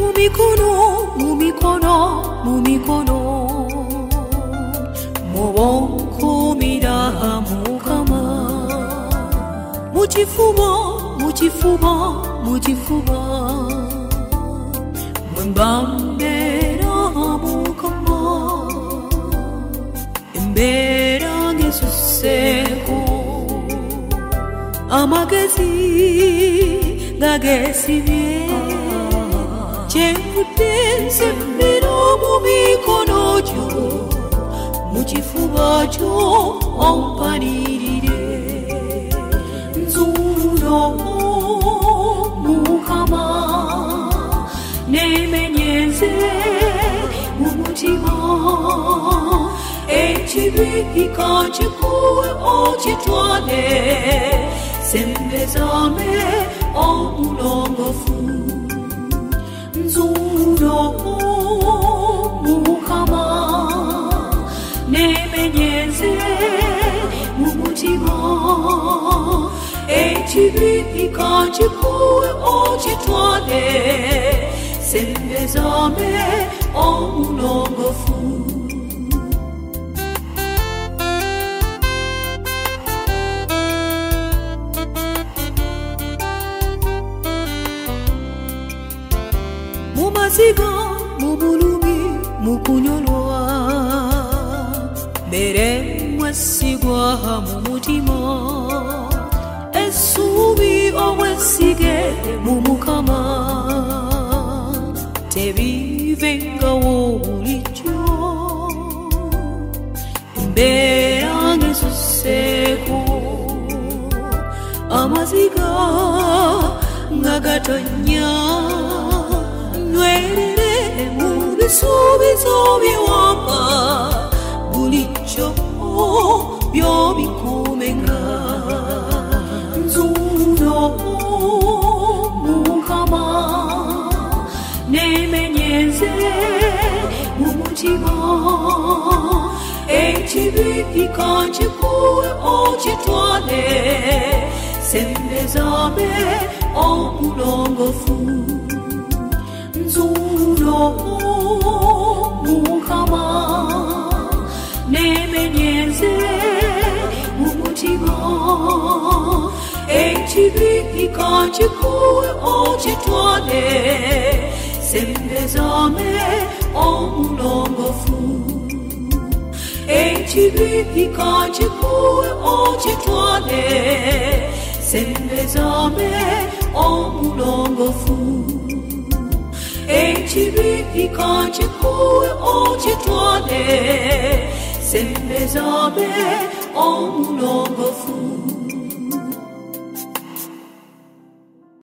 mumikono mubonkumira mukama muchifuba mwembambera mukama embera ngesuseko amagezi gagesibye chemputense mbiro mumikono jo muchifuba cho ompanirire nzuno mukama nemenyeze mumutima echibika chikuwe ochitwane sembezame omulongofu nzuno mukama nemenyeze mumutima echibika chikuwe ochitwane sembezame omulongofu mumaziga mubulumi mukunyolwa mbere mwesigwa mumutima esubi omwesige mumukama tebivengawo bulijjo mbera ngesuseko amaziga nga gatonya nwerere mubisuubizo biwamba bulijjo byobikumenga nzuno mukama nemenyeze mumutima ekibikika kikuwe okitwane sembezame omulongofu nzuno mukama nemenyeze mumutima ekibikika kikuwe okitwane sembezame omulongofu ekibikika kikuwe okitwane sembezame omulongofu ekibikika kikuwe okitwane sembezame omulongofu